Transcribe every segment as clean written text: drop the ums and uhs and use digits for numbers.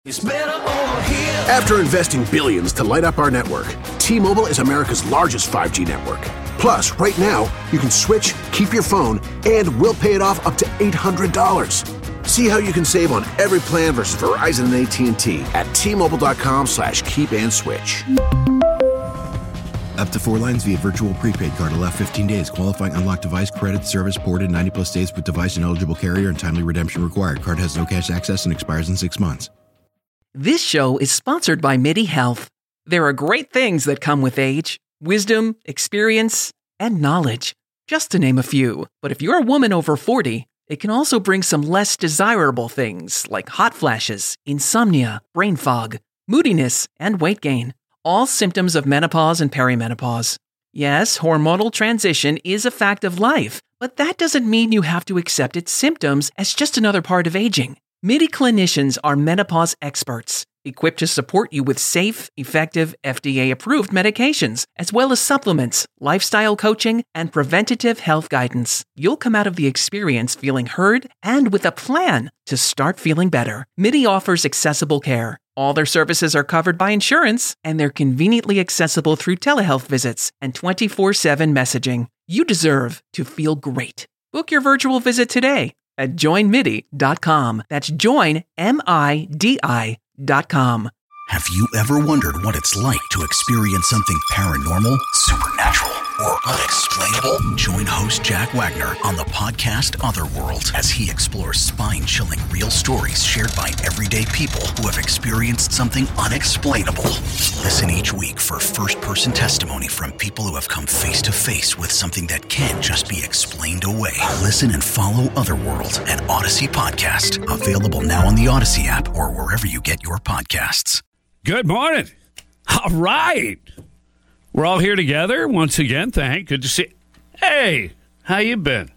It's better over here. After investing billions to light up our network, T-Mobile is America's largest 5G network. Plus, right now, you can switch, keep your phone, and we'll pay it off up to $800. See how you can save on every plan versus Verizon and AT&T at T-Mobile.com/keep-and-switch. Up to 4 lines via virtual prepaid card. Allow 15 days. Qualifying unlocked device credit service ported 90-plus days with device and eligible carrier and timely redemption required. Card has no cash access and expires in 6 months. This show is sponsored by MIDI Health. There are great things that come with age: wisdom, experience, and knowledge, just to name a few. But if you're a woman over 40, it can also bring some less desirable things like hot flashes, insomnia, brain fog, moodiness, and weight gain. All symptoms of menopause and perimenopause. Yes, hormonal transition is a fact of life, but that doesn't mean you have to accept its symptoms as just another part of aging. MIDI clinicians are menopause experts, equipped to support you with safe, effective, FDA-approved medications, as well as supplements, lifestyle coaching, and preventative health guidance. You'll come out of the experience feeling heard and with a plan to start feeling better. MIDI offers accessible care. All their services are covered by insurance, and they're conveniently accessible through telehealth visits and 24/7 messaging. You deserve to feel great. Book your virtual visit today at joinmidi.com. That's joinmidi.com. Have you ever wondered what it's like to experience something paranormal, supernatural, or unexplainable? Join host Jack Wagner on the podcast Otherworld as he explores spine-chilling real stories shared by everyday people who have experienced something unexplainable. Listen each week for first-person testimony from people who have come face-to-face with something that can't just be explained away. Listen and follow Otherworld, an Odyssey podcast. Available now on the Odyssey app or wherever you get your podcasts. Good morning. All right. We're all here together once again. Good to see you. Hey, how you been?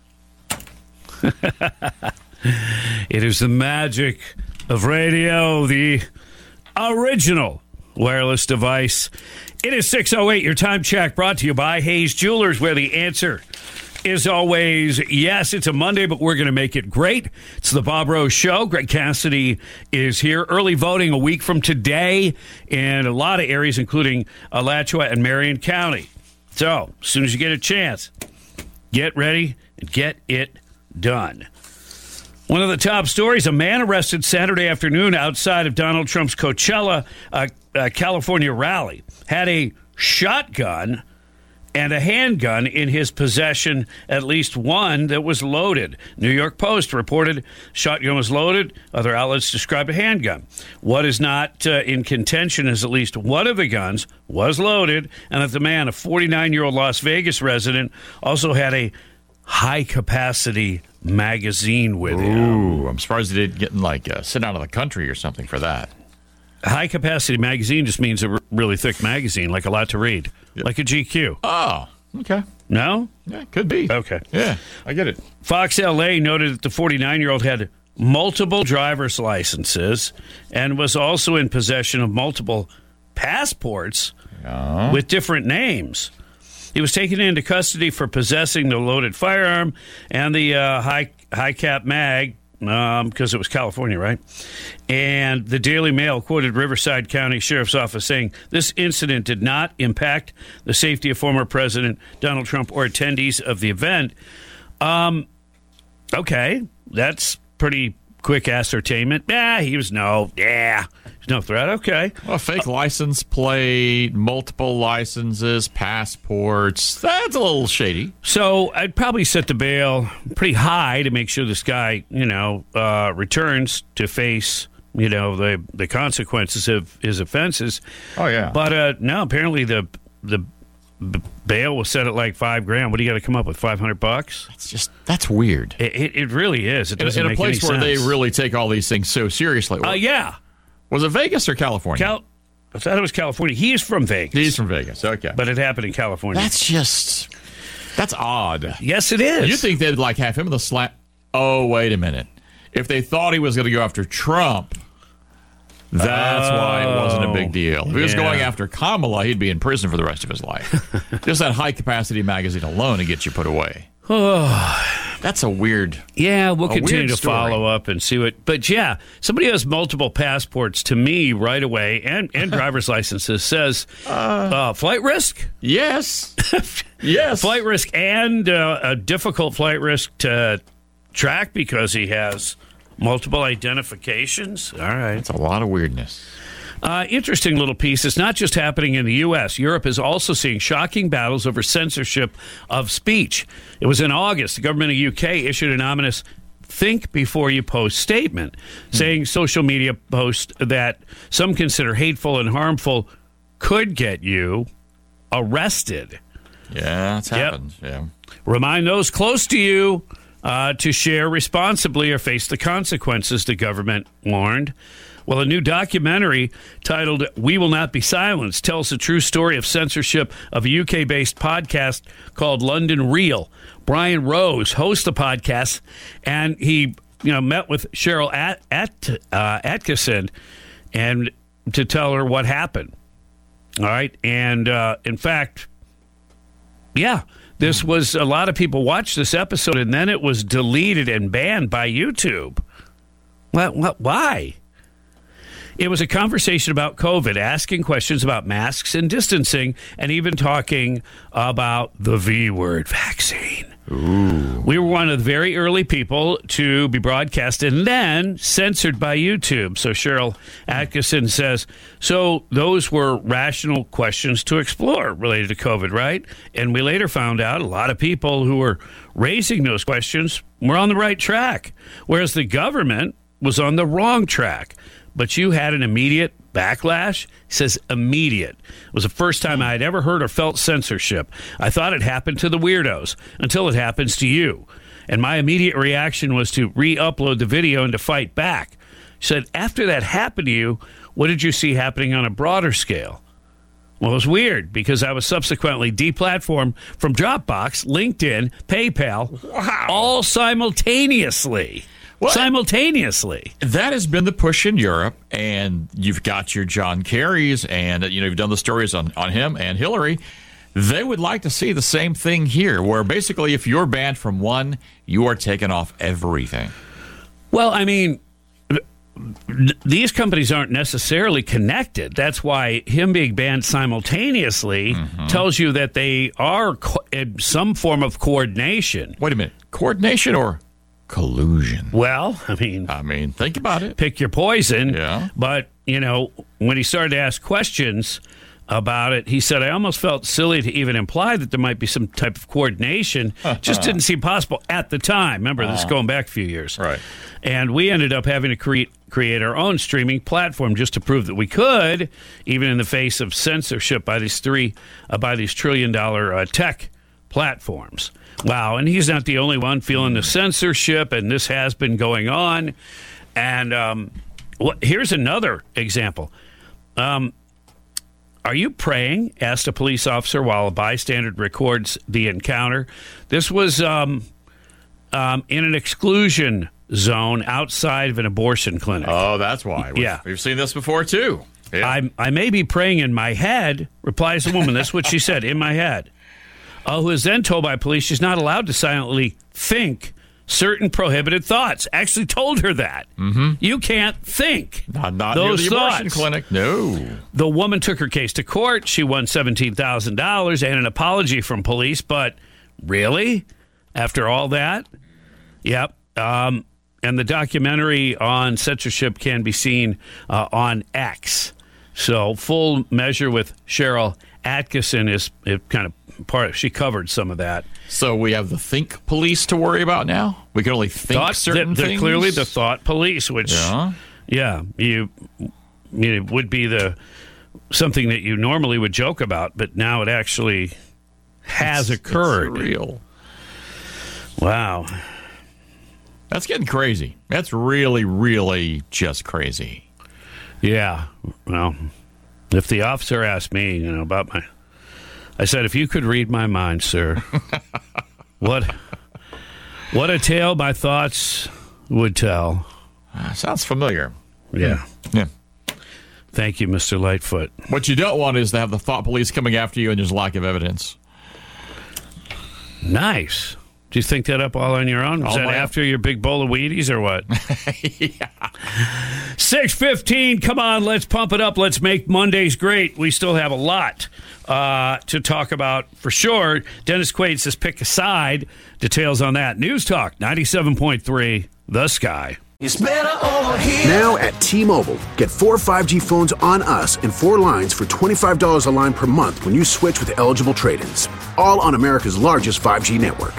It is the magic of radio, the original wireless device. It is 6:08, your time check brought to you by Hayes Jewelers, where the answer is always yes. It's a Monday, but we're going to make it great. It's the Bob Rose Show. Greg Cassidy is here. Early voting a week from today in a lot of areas, including Alachua and Marion County. So, as soon as you get a chance, get ready and get it done. One of the top stories, a man arrested Saturday afternoon outside of Donald Trump's Coachella, California rally, had a shotgun and a handgun in his possession, at least one that was loaded. New York Post reported shotgun was loaded. Other outlets described a handgun. What is not in contention is at least one of the guns was loaded, and that the man, a 49-year-old Las Vegas resident, also had a high-capacity magazine with him. Ooh, I'm surprised he didn't get sent out of the country or something for that. A high-capacity magazine just means a really thick magazine, like a lot to read, like a GQ. Oh, okay. No? Yeah, could be. Okay. Yeah, I get it. Fox LA noted that the 49-year-old had multiple driver's licenses and was also in possession of multiple passports with different names. He was taken into custody for possessing the loaded firearm and the high-cap mag, because it was California, right? And the Daily Mail quoted Riverside County Sheriff's Office saying, this incident did not impact the safety of former President Donald Trump or attendees of the event. Okay, that's pretty quick ascertainment. He was no threat. Okay. Well, a fake license plate, multiple licenses, passports. That's a little shady. So I'd probably set the bail pretty high to make sure this guy, returns to face, the consequences of his offenses. Oh, yeah. But no, apparently the bail was set at like $5,000. What do you got to come up with? $500? That's weird. It really is. It doesn't make any sense. In a place where they really take all these things so seriously. Yeah. Was it Vegas or California? I thought it was California. He is from Vegas. He's from Vegas. Okay. But it happened in California. That's odd. Yes, it is. You think they'd have him in the slap? Oh, wait a minute. If they thought he was going to go after Trump, that's why it wasn't a big deal. If he was going after Kamala, he'd be in prison for the rest of his life. Just that high-capacity magazine alone to get you put away. That's a weird. Yeah, we'll continue weird to story. follow up and see what. But yeah, somebody who has multiple passports to me right away and driver's licenses says flight risk. Yes. Yes. Flight risk and a difficult flight risk to track because he has multiple identifications. All right. It's a lot of weirdness. Interesting little piece. It's not just happening in the U.S. Europe is also seeing shocking battles over censorship of speech. It was in August. The government of U.K. issued an ominous think before you post statement, saying social media posts that some consider hateful and harmful could get you arrested. Yeah, that's happened. Yeah. Remind those close to you to share responsibly or face the consequences, the government warned. Well, a new documentary titled We Will Not Be Silenced tells the true story of censorship of a UK-based podcast called London Real. Brian Rose hosts the podcast, and he met with Cheryl Atkinson and to tell her what happened. All right. And in fact, yeah, this was a lot of people watched this episode, and then it was deleted and banned by YouTube. Why? It was a conversation about COVID, asking questions about masks and distancing, and even talking about the V word, vaccine. Ooh. We were one of the very early people to be broadcast and then censored by YouTube. So Cheryl Atkinson says, so those were rational questions to explore related to COVID, right? And we later found out a lot of people who were raising those questions were on the right track, whereas the government was on the wrong track. But you had an immediate backlash? He says immediate. It was the first time I had ever heard or felt censorship. I thought it happened to the weirdos until it happens to you. And my immediate reaction was to re-upload the video and to fight back. He said, after that happened to you, what did you see happening on a broader scale? Well, it was weird because I was subsequently deplatformed from Dropbox, LinkedIn, PayPal, all simultaneously. What? Simultaneously. That has been the push in Europe, and you've got your John Kerrys, and you've done the stories on him and Hillary. They would like to see the same thing here, where basically if you're banned from one, you are taken off everything. Well, I mean, these companies aren't necessarily connected. That's why him being banned simultaneously tells you that they are in some form of coordination. Wait a minute. Coordination or collusion? Well, I mean, think about it. Pick your poison. Yeah. But, when he started to ask questions about it, he said, I almost felt silly to even imply that there might be some type of coordination. Just didn't seem possible at the time. Remember, this is going back a few years. Right. And we ended up having to create our own streaming platform just to prove that we could, even in the face of censorship by these trillion-dollar tech platforms. Wow, and he's not the only one feeling the censorship, and this has been going on. And here's another example. Are you praying? Asked a police officer while a bystander records the encounter. This was in an exclusion zone outside of an abortion clinic. Oh, that's why. We've seen this before, too. Yeah. I may be praying in my head, replies the woman. That's what she said, in my head. Who is then told by police she's not allowed to silently think certain prohibited thoughts. Actually told her that. Mm-hmm. You can't think not those near the thoughts. abortion clinic. No. The woman took her case to court. She won $17,000 and an apology from police. But really? After all that? Yep. And the documentary on censorship can be seen on X. So full measure with Cheryl Atkinson is kind of part of, she covered some of that. So we have the think police to worry about now? We can only think certain they're things? Clearly the thought police, which, it would be something that you normally would joke about, but now it actually has occurred. It's real. Wow. That's getting crazy. That's really, really just crazy. Yeah. Well, if the officer asked me, about I said, if you could read my mind, sir, what a tale my thoughts would tell. Sounds familiar. Yeah. Yeah. Thank you, Mr. Lightfoot. What you don't want is to have the thought police coming after you and there's lack of evidence. Nice. Did you think that up all on your own? Was that after your big bowl of Wheaties or what? Yeah. 6:15. Come on, let's pump it up. Let's make Mondays great. We still have a lot to talk about for sure. Dennis Quaid says pick a side. Details on that. News Talk 97.3, The Sky. Now at T-Mobile, get 4 5G phones on us and 4 lines for $25 a line per month when you switch with eligible trade-ins. All on America's largest 5G network.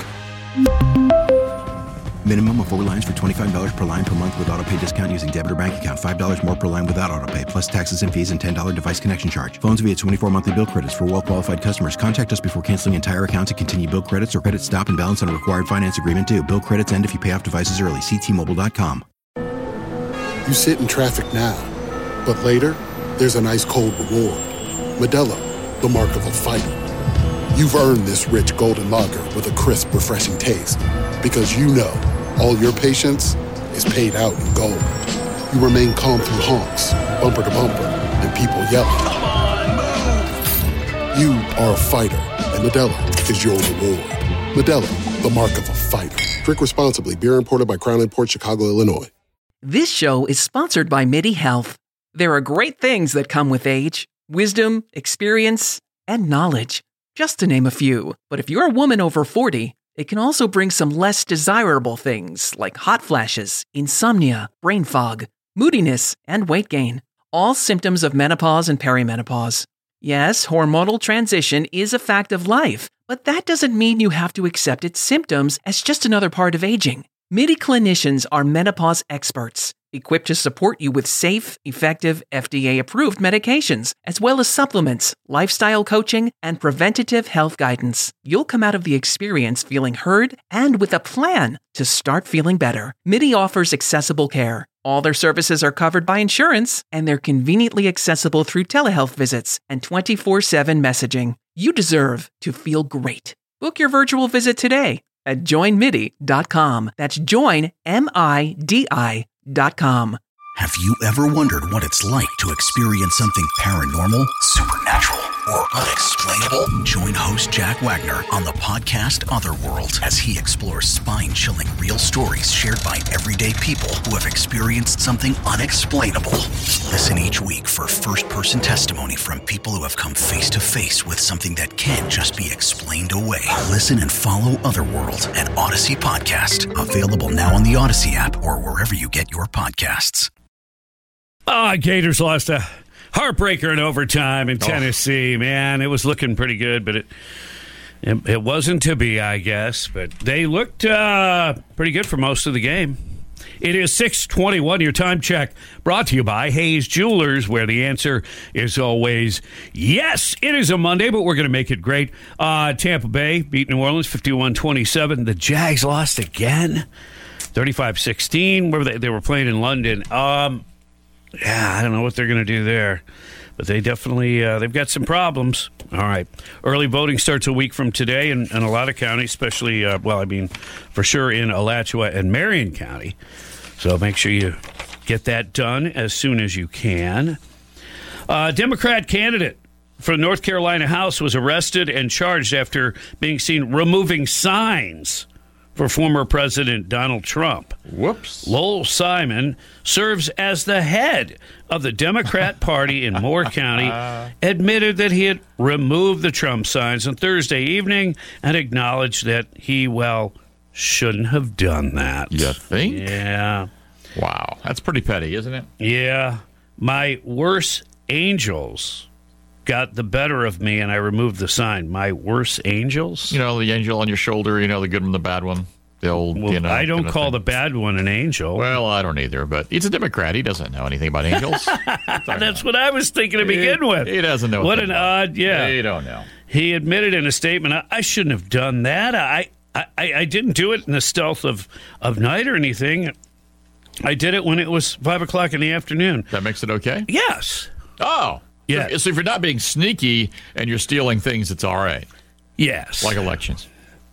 Minimum of 4 lines for $25 per line per month with autopay discount using debit or bank account. $5 more per line without autopay, plus taxes and fees and $10 device connection charge. Phones via 24 monthly bill credits for well-qualified customers. Contact us before canceling entire account to continue bill credits or credit stop and balance on a required finance agreement due. Bill credits end if you pay off devices early. See T-Mobile.com. You sit in traffic now, but later, there's an ice-cold reward. Modelo, the mark of a fighter. You've earned this rich golden lager with a crisp, refreshing taste. Because you know, all your patience is paid out in gold. You remain calm through honks, bumper to bumper, and people yelling. Come on, move! You are a fighter, and Modelo is your reward. Modelo, the mark of a fighter. Drink responsibly. Beer imported by Crown Imports, Chicago, Illinois. This show is sponsored by MIDI Health. There are great things that come with age: wisdom, experience, and knowledge, just to name a few. But if you're a woman over 40, it can also bring some less desirable things like hot flashes, insomnia, brain fog, moodiness, and weight gain. All symptoms of menopause and perimenopause. Yes, hormonal transition is a fact of life, but that doesn't mean you have to accept its symptoms as just another part of aging. MIDI clinicians are menopause experts, equipped to support you with safe, effective, FDA-approved medications, as well as supplements, lifestyle coaching, and preventative health guidance. You'll come out of the experience feeling heard and with a plan to start feeling better. MIDI offers accessible care. All their services are covered by insurance, and they're conveniently accessible through telehealth visits and 24/7 messaging. You deserve to feel great. Book your virtual visit today at joinmidi.com. That's joinmidi.com. Have you ever wondered what it's like to experience something paranormal, supernatural, or unexplainable? Join host Jack Wagner on the podcast Otherworld as he explores spine-chilling real stories shared by everyday people who have experienced something unexplainable. Listen each week for first-person testimony from people who have come face-to-face with something that can't just be explained away. Listen and follow Otherworld, an Odyssey podcast, available now on the Odyssey app or wherever you get your podcasts. Gators lost a heartbreaker in overtime in Tennessee. Man, it was looking pretty good, but it wasn't to be, I guess. But they looked pretty good for most of the game. It is 6:21, your time check, brought to you by Hayes Jewelers, where the answer is always yes. It is a Monday, but we're going to make it great. Tampa Bay beat New Orleans 51-27. The Jags lost again, 35-16. Where they were playing in London. Yeah, I don't know what they're going to do there, but they definitely they've got some problems. All right, early voting starts a week from today in a lot of counties, especially for sure in Alachua and Marion County. So make sure you get that done as soon as you can. Democrat candidate for the North Carolina House was arrested and charged after being seen removing signs for former President Donald Trump. Whoops. Lowell Simon serves as the head of the Democrat Party in Moore County, admitted that he had removed the Trump signs on Thursday evening and acknowledged that he, shouldn't have done that. You think? Yeah. Wow. That's pretty petty, isn't it? Yeah. My worst angels got the better of me, and I removed the sign. My worst angels? You know, the angel on your shoulder, the good one, the bad one. The old, I don't call the bad one an angel. Well, I don't either, but he's a Democrat. He doesn't know anything about angels. That's what I was thinking to begin with. He doesn't know. What an odd, yeah. You don't know. He admitted in a statement, I shouldn't have done that. I didn't do it in the stealth of night or anything. I did it when it was 5 o'clock in the afternoon. That makes it okay? Yes. Oh. Yeah. So if you're not being sneaky and you're stealing things, it's all right. Yes. Like elections.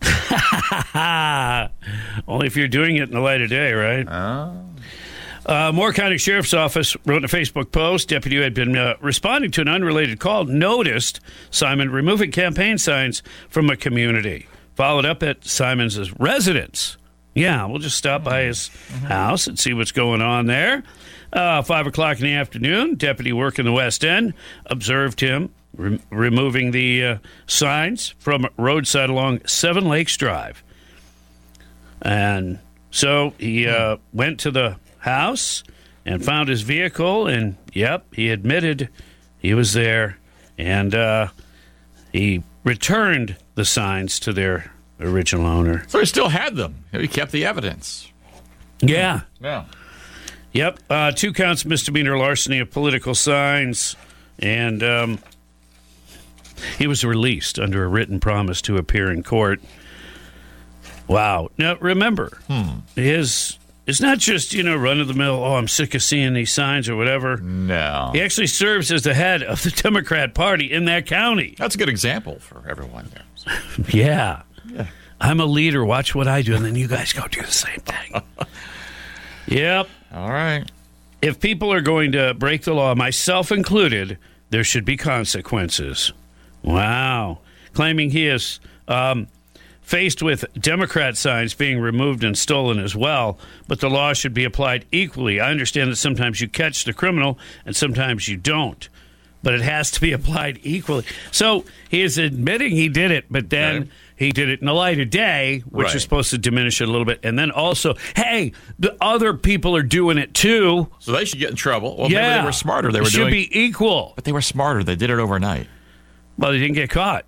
Only if you're doing it in the light of day, right? Moore County Sheriff's Office wrote in a Facebook post, deputy who had been responding to an unrelated call noticed Simon removing campaign signs from a community. followed up at Simons' residence. Yeah, we'll just stop by his house and see what's going on there. 5 o'clock in the afternoon, deputy working the West End observed him removing the signs from roadside along Seven Lakes Drive. And so he went to the house and found his vehicle, and, yep, he admitted he was there, and he returned the signs to their original owner. So he still had them. He kept the evidence. Yeah. Yeah. Yep. 2 counts misdemeanor larceny of political signs, and he was released under a written promise to appear in court. Wow. Now, remember, it's not just, run-of-the-mill, I'm sick of seeing these signs or whatever. No. He actually serves as the head of the Democrat Party in that county. That's a good example for everyone there. Yeah. I'm a leader. Watch what I do, and then you guys go do the same thing. Yep. All right. If people are going to break the law, myself included, there should be consequences. Wow. Claiming he is faced with Democrat signs being removed and stolen as well, but the law should be applied equally. I understand that sometimes you catch the criminal and sometimes you don't, but it has to be applied equally. So he is admitting he did it, but then he did it in the light of day, which is supposed to diminish it a little bit. And then also, hey, the other people are doing it too. So they should get in trouble. Well, maybe they were smarter. They should be equal. But they were smarter. They did it overnight. Well, they didn't get caught.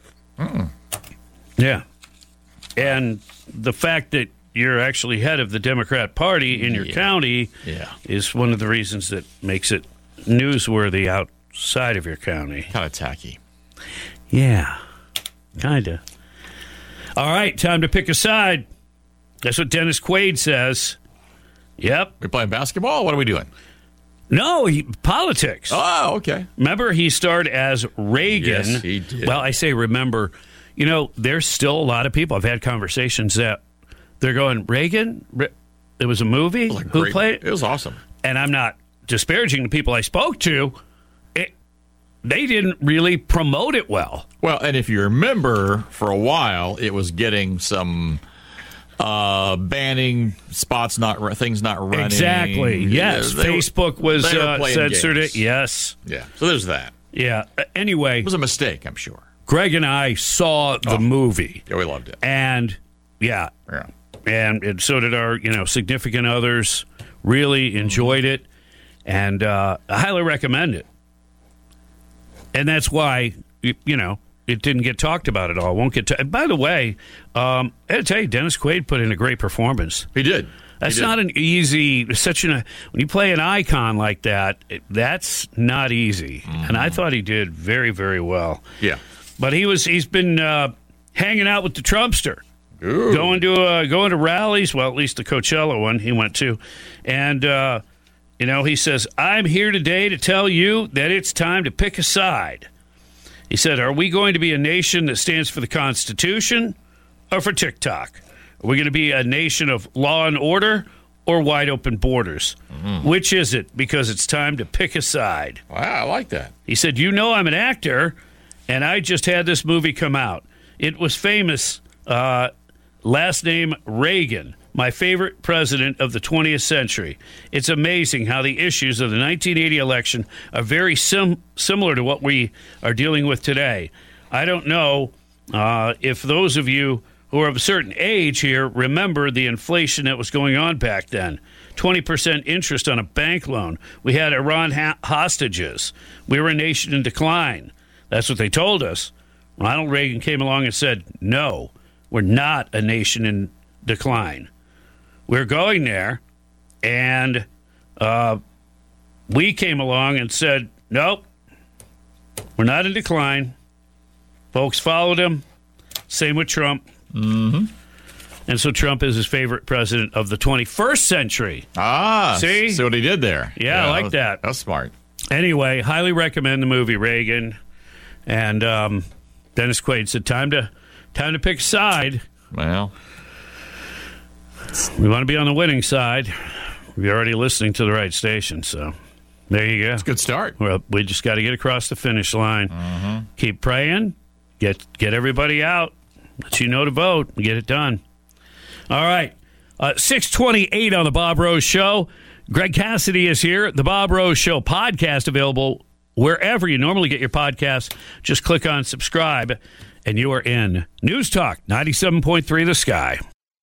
Yeah. And the fact that you're actually head of the Democrat Party in your county is one of the reasons that makes it newsworthy outside of your county. Kind of tacky. Yeah. Kind of. All right, time to pick a side. That's what Dennis Quaid says. Yep. We playing basketball? What are we doing? No, politics. Oh, okay. Remember, he starred as Reagan. Yes, he did. Well, I say remember. There's still a lot of people. I've had conversations that they're going, Reagan? It was a movie? Who played it? It was awesome. And I'm not disparaging the people I spoke to. They didn't really promote it well. Well, and if you remember, for a while, it was getting some banning spots, things not running. Exactly. Yes. Facebook was censored it. Yes. Yeah. So there's that. Yeah. Anyway. It was a mistake, I'm sure. Greg and I saw the movie. Yeah, we loved it. And, and so did our, significant others. Really enjoyed it. And I highly recommend it. And that's why, it didn't get talked about at all. Won't get to. And by the way, I had to tell you, Dennis Quaid put in a great performance. He did. That's not an easy, when you play an icon like that, that's not easy. And I thought he did very, very well. Yeah. But he's been hanging out with the Trumpster. Ooh. Going to rallies, well, at least the Coachella one he went to. And, he says, I'm here today to tell you that it's time to pick a side. He said, are we going to be a nation that stands for the Constitution or for TikTok? Are we going to be a nation of law and order or wide open borders? Which is it? Because it's time to pick a side. Wow, I like that. He said, I'm an actor, and I just had this movie come out. It was famous, last name Reagan, my favorite president of the 20th century. It's amazing how the issues of the 1980 election are very similar to what we are dealing with today. I don't know if those of you who are of a certain age here remember the inflation that was going on back then. 20% interest on a bank loan. We had Iran hostages. We were a nation in decline. That's what they told us. Ronald Reagan came along and said, no, we're not a nation in decline. We're going there, and we came along and said, nope, we're not in decline. Folks followed him. Same with Trump. Mm-hmm. And so Trump is his favorite president of the 21st century. See what he did there. Yeah, I like that. That's smart. Anyway, highly recommend the movie Reagan. And Dennis Quaid said, time to pick a side. Well, we want to be on the winning side. We're already listening to the right station, so there you go. It's a good start. Well, we just got to get across the finish line. Mm-hmm. Keep praying. Get everybody out. Let you know to vote and get it done. All right. 6:28 on the Bob Rose Show. Greg Cassidy is here. The Bob Rose Show podcast available wherever you normally get your podcasts. Just click on subscribe, and you are in. News Talk 97.3 The Sky.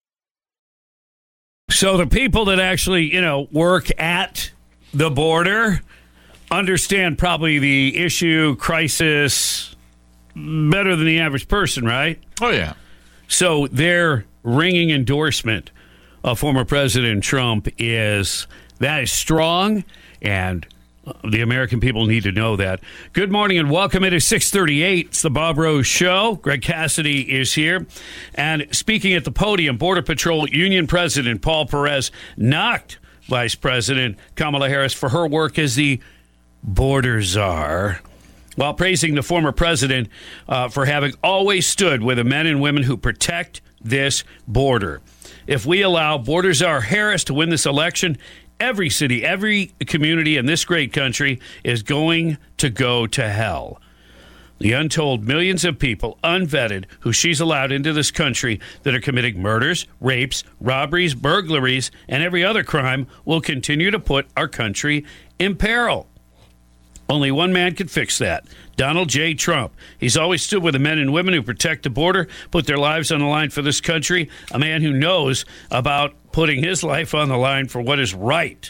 So the people that actually, work at the border understand probably the issue, crisis, better than the average person, right? Oh, yeah. So their ringing endorsement of former President Trump is strong, and the American people need to know that. Good morning and welcome. It is 6:38. It's the Bob Rose Show. Greg Cassidy is here. And speaking at the podium, Border Patrol Union President Paul Perez knocked Vice President Kamala Harris for her work as the border czar, while praising the former president for having always stood with the men and women who protect this border. If we allow border czar Harris to win this election, every city, every community in this great country is going to go to hell. The untold millions of people, unvetted, who she's allowed into this country that are committing murders, rapes, robberies, burglaries, and every other crime will continue to put our country in peril. Only one man can fix that, Donald J. Trump. He's always stood with the men and women who protect the border, put their lives on the line for this country, a man who knows about putting his life on the line for what is right.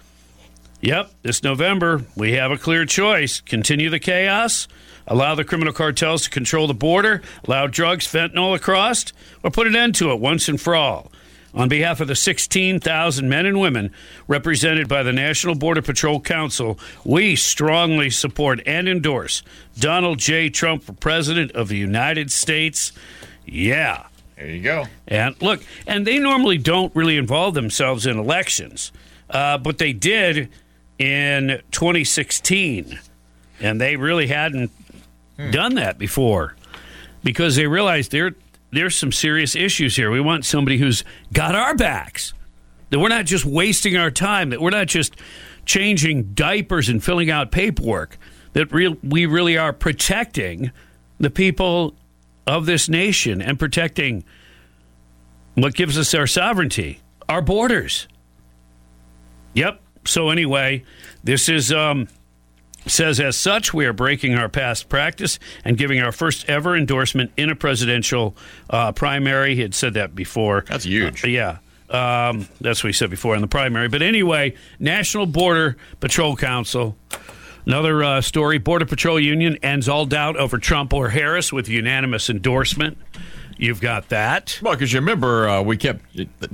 Yep, this November, we have a clear choice. Continue the chaos, allow the criminal cartels to control the border, allow drugs, fentanyl across, or put an end to it once and for all. On behalf of the 16,000 men and women represented by the National Border Patrol Council, we strongly support and endorse Donald J. Trump for President of the United States. Yeah. There you go. And look, and they normally don't really involve themselves in elections, but they did in 2016, and they really hadn't done that before because they realized there's some serious issues here. We want somebody who's got our backs, that we're not just wasting our time, that we're not just changing diapers and filling out paperwork, that we really are protecting the people of this nation and protecting what gives us our sovereignty, our borders. Yep. So anyway, this is says, as such, we are breaking our past practice and giving our first ever endorsement in a presidential primary. He had said that before. That's huge. Yeah. That's what he said before in the primary. But anyway, National Border Patrol Council. Another story, Border Patrol Union ends all doubt over Trump or Harris with unanimous endorsement. You've got that. Well, because you remember we kept...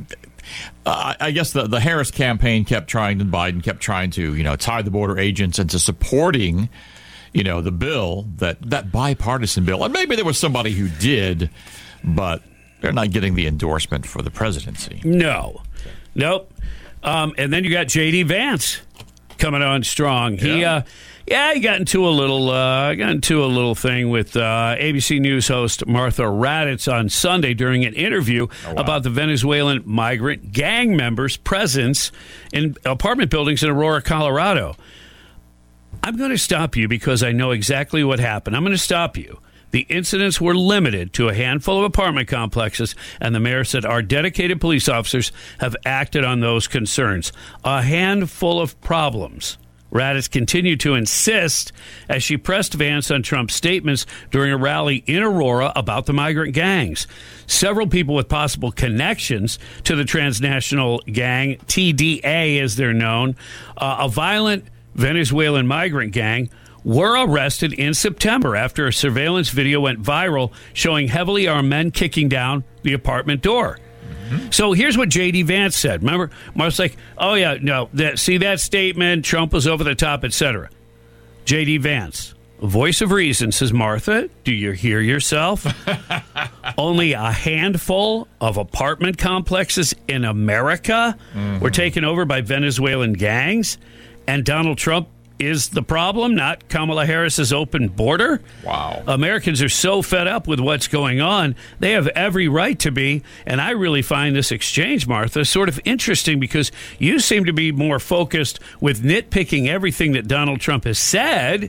I guess the Harris campaign Biden kept trying to, tie the border agents into supporting, the bill, that bipartisan bill. And maybe there was somebody who did, but they're not getting the endorsement for the presidency. No. Nope. And then you got J.D. Vance coming on strong. Yeah. He got into a little thing with ABC News host Martha Raddatz on Sunday during an interview about the Venezuelan migrant gang members' presence in apartment buildings in Aurora, Colorado. I'm going to stop you because I know exactly what happened. I'm going to stop you. The incidents were limited to a handful of apartment complexes, and the mayor said our dedicated police officers have acted on those concerns. A handful of problems. Raddatz continued to insist as she pressed Vance on Trump's statements during a rally in Aurora about the migrant gangs. Several people with possible connections to the transnational gang, TDA as they're known, a violent Venezuelan migrant gang, were arrested in September after a surveillance video went viral showing heavily armed men kicking down the apartment door. So here's what J.D. Vance said. Remember, Mark's like, oh, yeah, no, see that statement, Trump was over the top, etc. J.D. Vance, voice of reason, says, Martha, do you hear yourself? Only a handful of apartment complexes in America were taken over by Venezuelan gangs, and Donald Trump is the problem, not Kamala Harris's open border. Wow. Americans are so fed up with what's going on. They have every right to be. And I really find this exchange, Martha, sort of interesting because you seem to be more focused with nitpicking everything that Donald Trump has said,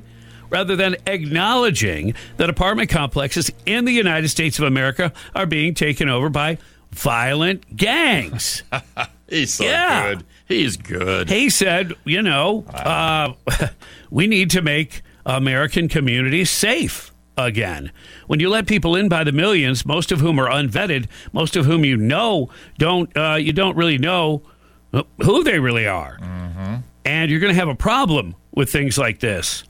rather than acknowledging that apartment complexes in the United States of America are being taken over by violent gangs. He's so good. He's good. He said, we need to make American communities safe again. When you let people in by the millions, most of whom are unvetted, most of whom you don't really know who they really are. Mm-hmm. And you're going to have a problem with things like this.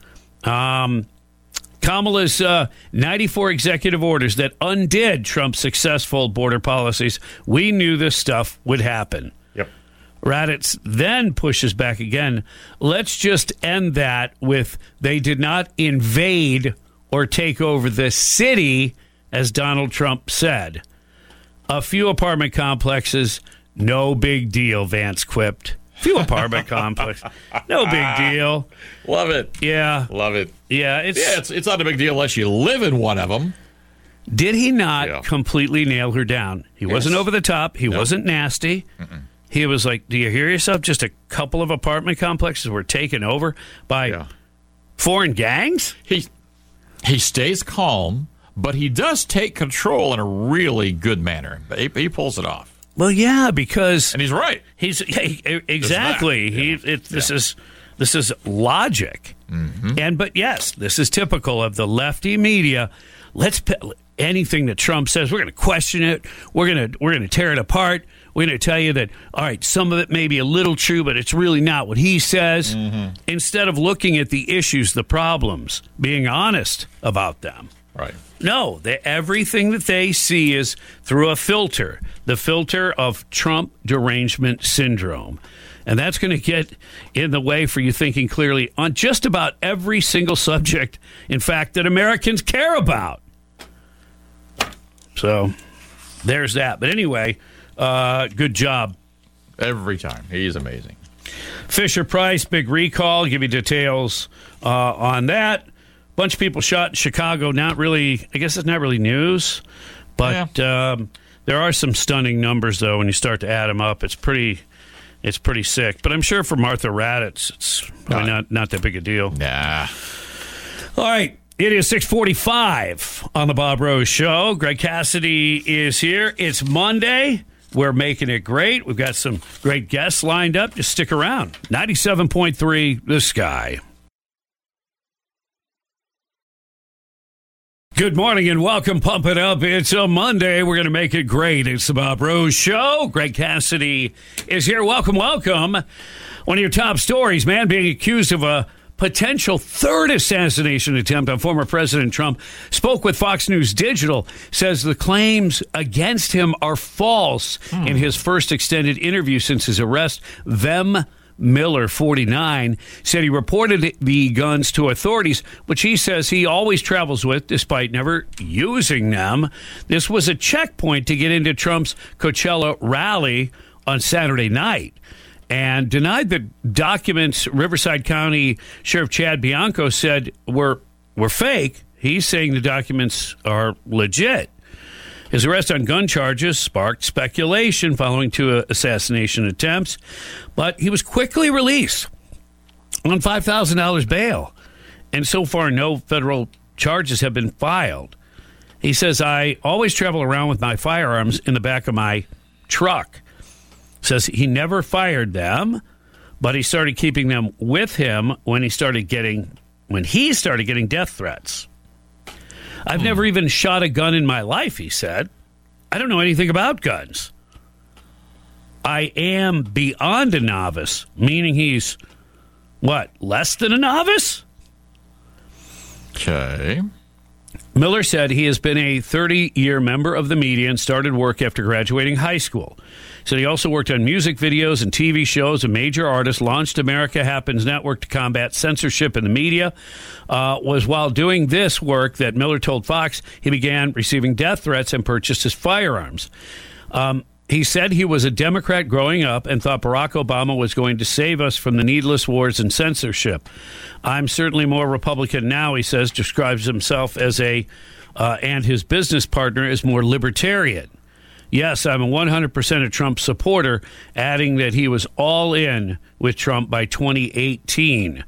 Kamala's 94 executive orders that undid Trump's successful border policies. We knew this stuff would happen. Yep. Raddatz then pushes back again. Let's just end that with they did not invade or take over the city, as Donald Trump said. A few apartment complexes, no big deal, Vance quipped. Few apartment complexes, no big deal. Love it. Yeah. Love it. Yeah, it's not a big deal unless you live in one of them. Did he not completely nail her down? He wasn't over the top. He wasn't nasty. Mm-mm. He was like, do you hear yourself? Just a couple of apartment complexes were taken over by foreign gangs? He stays calm, but he does take control in a really good manner. He pulls it off. Well, yeah, because and he's right. Exactly. This is logic. Mm-hmm. But yes, this is typical of the lefty media. Anything that Trump says, we're going to question it. We're going to tear it apart. We're going to tell you that, all right, some of it may be a little true, but it's really not what he says. Mm-hmm. Instead of looking at the issues, the problems, being honest about them. Right. No, everything that they see is through a filter, the filter of Trump derangement syndrome. And that's going to get in the way for you thinking clearly on just about every single subject, in fact, that Americans care about. So there's that. But anyway, good job. Every time. He's amazing. Fisher-Price, big recall. Give you details on that. Bunch of people shot in Chicago. Not really, I guess it's not really news, but there are some stunning numbers, though, when you start to add them up. It's pretty sick. But I'm sure for Martha Raddatz, it's probably not that big a deal. Nah. All right. It is 6:45 on the Bob Rose Show. Greg Cassidy is here. It's Monday. We're making it great. We've got some great guests lined up. Just stick around. 97.3 The Sky. Good morning and welcome. Pump it up. It's a Monday. We're going to make it great. It's the Bob Rose Show. Greg Cassidy is here. Welcome. One of your top stories, man, being accused of a potential third assassination attempt on former President Trump, spoke with Fox News Digital, says the claims against him are false. In his first extended interview since his arrest, Vem Miller, 49, said he reported the guns to authorities, which he says he always travels with despite never using them. This was a checkpoint to get into Trump's Coachella rally on Saturday night. And denied the documents Riverside County Sheriff Chad Bianco said were fake. He's saying the documents are legit. His arrest on gun charges sparked speculation following two assassination attempts, but he was quickly released on $5,000 bail. And so far, no federal charges have been filed. He says, I always travel around with my firearms in the back of my truck. Says he never fired them, but he started keeping them with him when he started getting death threats. I've never even shot a gun in my life, he said. I don't know anything about guns. I am beyond a novice, meaning he's, less than a novice? Okay. Miller said he has been a 30-year member of the media and started work after graduating high school. Said he also worked on music videos and TV shows. A major artist, launched America Happens Network to combat censorship in the media. Was while doing this work that Miller told Fox he began receiving death threats and purchased his firearms. He said he was a Democrat growing up and thought Barack Obama was going to save us from the needless wars and censorship. I'm certainly more Republican now, he says, describes himself as and his business partner as more libertarian. Yes, I'm a 100% a Trump supporter, adding that he was all in with Trump by 2018.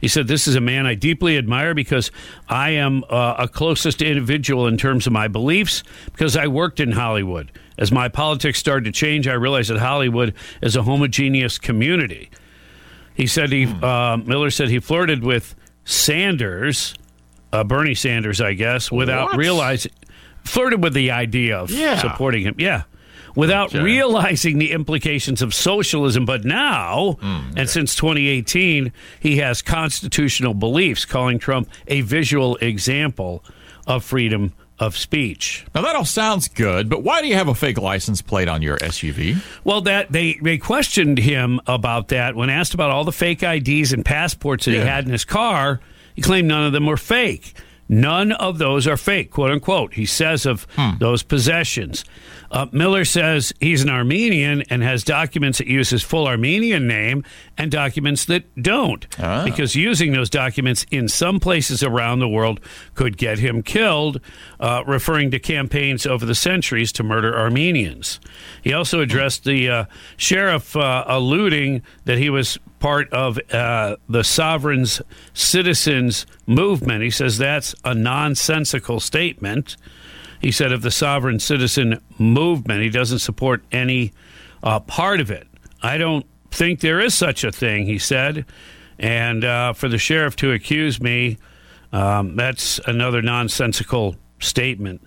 He said, "This is a man I deeply admire because I am a closest individual in terms of my beliefs because I worked in Hollywood. As my politics started to change, I realized that Hollywood is a homogeneous community." He said Miller said he flirted with Sanders, Bernie Sanders, I guess, without realizing, flirted with the idea of supporting him. Yeah. Without realizing the implications of socialism. But now, and since 2018, he has constitutional beliefs, calling Trump a visual example of freedom of speech. Now, that all sounds good, but why do you have a fake license plate on your SUV? Well, that they questioned him about that. When asked about all the fake IDs and passports that he had in his car, he claimed none of them were fake. None of those are fake, quote unquote, he says of those possessions. Miller says he's an Armenian and has documents that use his full Armenian name and documents that don't, because using those documents in some places around the world could get him killed, referring to campaigns over the centuries to murder Armenians. He also addressed the sheriff, alluding that he was part of the Sovereign Citizens movement. He says that's a nonsensical statement. He said of the sovereign citizen movement, he doesn't support any part of it. I don't think there is such a thing, he said. And for the sheriff to accuse me, that's another nonsensical statement.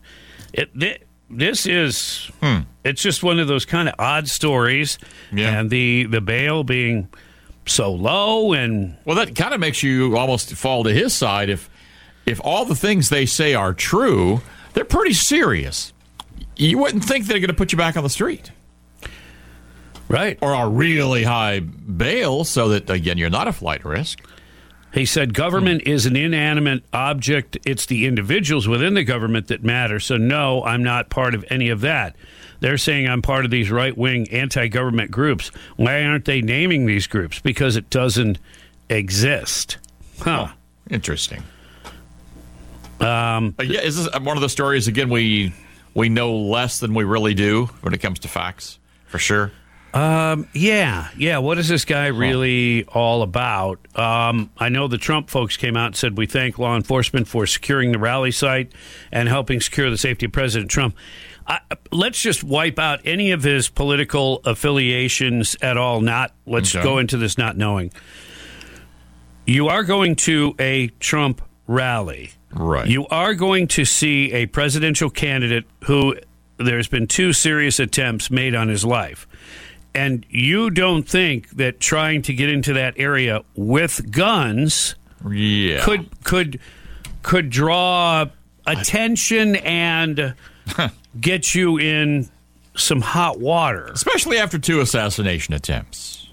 This is, it's just one of those kind of odd stories. Yeah. And the bail being so low, and well, that kind of makes you almost fall to his side. If all the things they say are true, they're pretty serious. You wouldn't think they're going to put you back on the street, right? Or a really high bail, so that again you're not a flight risk. He said government is an inanimate object. It's the individuals within the government that matter. So no, I'm not part of any of that. They're saying I'm part of these right-wing anti-government groups. Why aren't they naming these groups? Because it doesn't exist. Huh. Oh, interesting. Is this one of the stories, again, we know less than we really do when it comes to facts, for sure? Yeah. What is this guy really all about? I know the Trump folks came out and said, we thank law enforcement for securing the rally site and helping secure the safety of President Trump. Let's just wipe out any of his political affiliations at all. Let's go into this not knowing. You are going to a Trump rally. Right. You are going to see a presidential candidate who there's been 2 serious attempts made on his life. And you don't think that trying to get into that area with guns could draw attention and get you in some hot water. Especially after 2 assassination attempts.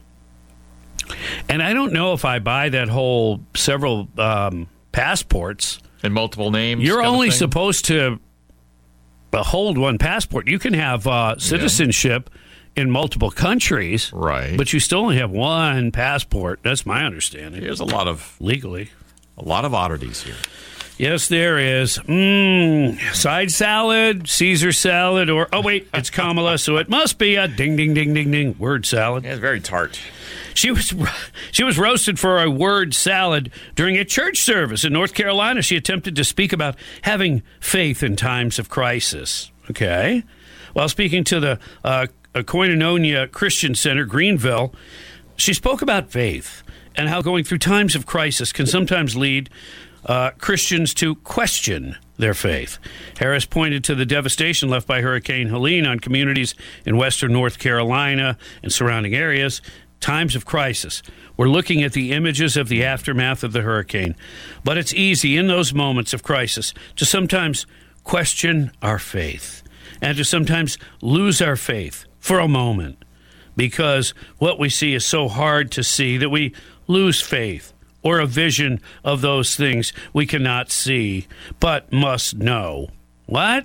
And I don't know if I buy that whole several passports. And multiple names. You're only supposed to hold one passport. You can have citizenship in multiple countries. Right. But you still only have one passport. That's my understanding. There's a lot of oddities here. Yes, there is. Side salad, Caesar salad, or, oh, wait, it's Kamala, so it must be a ding, ding, ding, ding, ding, word salad. Yeah, it's very tart. She was roasted for a word salad during a church service in North Carolina. She attempted to speak about having faith in times of crisis. Okay. While speaking to the Koinonia Christian Center, Greenville, she spoke about faith and how going through times of crisis can sometimes lead Christians to question their faith. Harris pointed to the devastation left by Hurricane Helene on communities in western North Carolina and surrounding areas. Times of crisis. We're looking at the images of the aftermath of the hurricane. But it's easy in those moments of crisis to sometimes question our faith and to sometimes lose our faith for a moment because what we see is so hard to see that we lose faith or a vision of those things we cannot see but must know. What?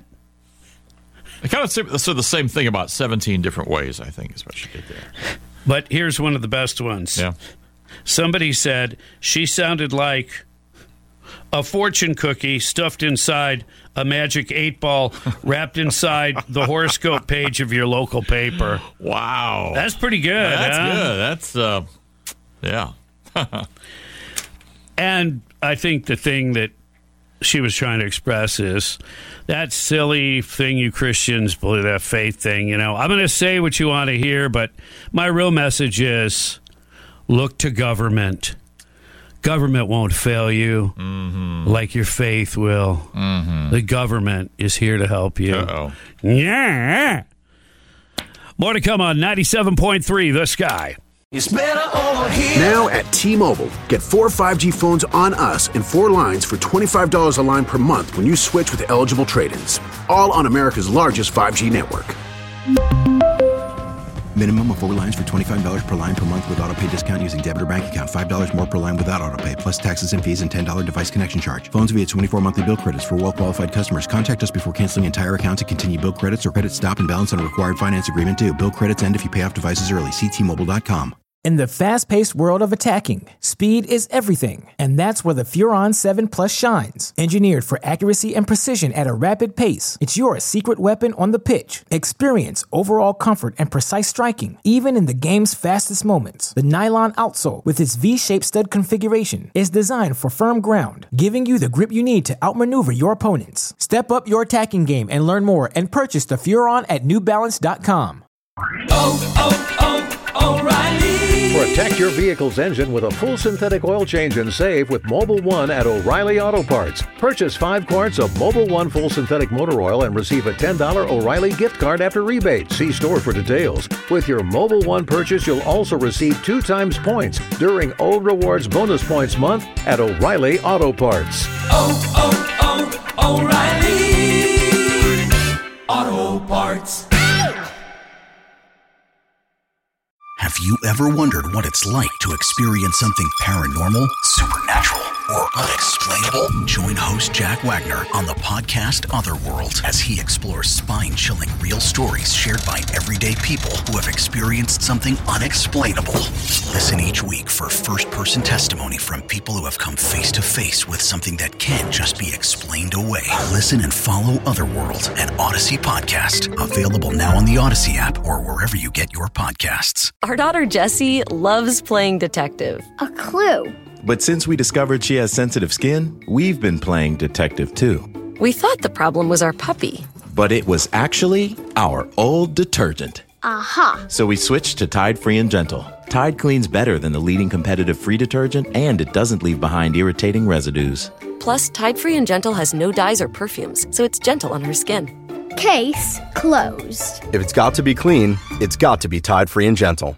I kind of said the same thing about 17 different ways, I think, is what she did there. But here's one of the best ones. Yeah. Somebody said she sounded like a fortune cookie stuffed inside a magic 8-ball wrapped inside the horoscope page of your local paper. Wow. That's pretty good. That's good. That's, yeah. And I think the thing that she was trying to express is that silly thing you Christians believe, that faith thing. I'm going to say what you want to hear, but my real message is look to government. Government won't fail you like your faith will. The government is here to help you. Uh-oh. Yeah. More to come on 97.3 The Sky. Now at T-Mobile, get 4 5G phones on us and 4 lines for $25 a line per month when you switch with eligible trade-ins. All on America's largest 5G network. Minimum of 4 lines for $25 per line per month with autopay discount using debit or bank account. $5 more per line without autopay, plus taxes and fees and $10 device connection charge. Phones via 24 monthly bill credits for well-qualified customers. Contact us before canceling entire account to continue bill credits or credit stop and balance on required finance agreement due. Bill credits end if you pay off devices early. See T-Mobile.com. In the fast-paced world of attacking, speed is everything, and that's where the Furon 7 Plus shines. Engineered for accuracy and precision at a rapid pace, it's your secret weapon on the pitch. Experience overall comfort and precise striking, even in the game's fastest moments. The nylon outsole, with its V-shaped stud configuration, is designed for firm ground, giving you the grip you need to outmaneuver your opponents. Step up your attacking game and learn more and purchase the Furon at NewBalance.com. O'Reilly. Protect your vehicle's engine with a full synthetic oil change and save with Mobil 1 at O'Reilly Auto Parts. Purchase 5 quarts of Mobil 1 full synthetic motor oil and receive a $10 O'Reilly gift card after rebate. See store for details. With your Mobil 1 purchase, you'll also receive 2 times points during Old Rewards Bonus Points Month at O'Reilly Auto Parts. O'Reilly Auto Parts. Have you ever wondered what it's like to experience something paranormal, supernatural, or unexplainable? Join host Jack Wagner on the podcast Otherworld as he explores spine-chilling real stories shared by everyday people who have experienced something unexplainable. Listen each week for first-person testimony from people who have come face-to-face with something that can't just be explained away. Listen and follow Otherworld, an Odyssey podcast. Available now on the Odyssey app or wherever you get your podcasts. Our daughter Jessie loves playing detective. A clue. But since we discovered she has sensitive skin, we've been playing detective too. We thought the problem was our puppy. But it was actually our old detergent. Aha. So we switched to Tide Free and Gentle. Tide cleans better than the leading competitive free detergent, and it doesn't leave behind irritating residues. Plus, Tide Free and Gentle has no dyes or perfumes, so it's gentle on her skin. Case closed. If it's got to be clean, it's got to be Tide Free and Gentle.